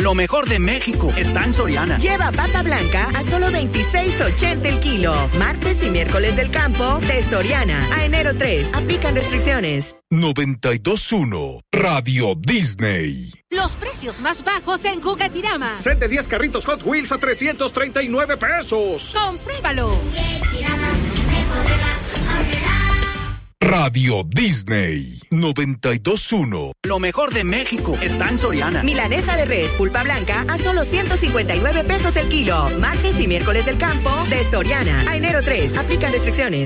Lo mejor de México está en Soriana. Lleva papa blanca a solo $26.80 el kilo. Martes y miércoles del campo de Soriana. A enero 3. Aplican restricciones. 92.1 Radio Disney. Los precios más bajos en Juguetirama. Set de 10 carritos Hot Wheels a $339. ¡Compruébalo! Radio Disney 92.1. Lo mejor de México está en Soriana. Milanesa de res pulpa blanca a solo $159 el kilo. Martes y miércoles del campo de Soriana. A enero 3. Aplican restricciones.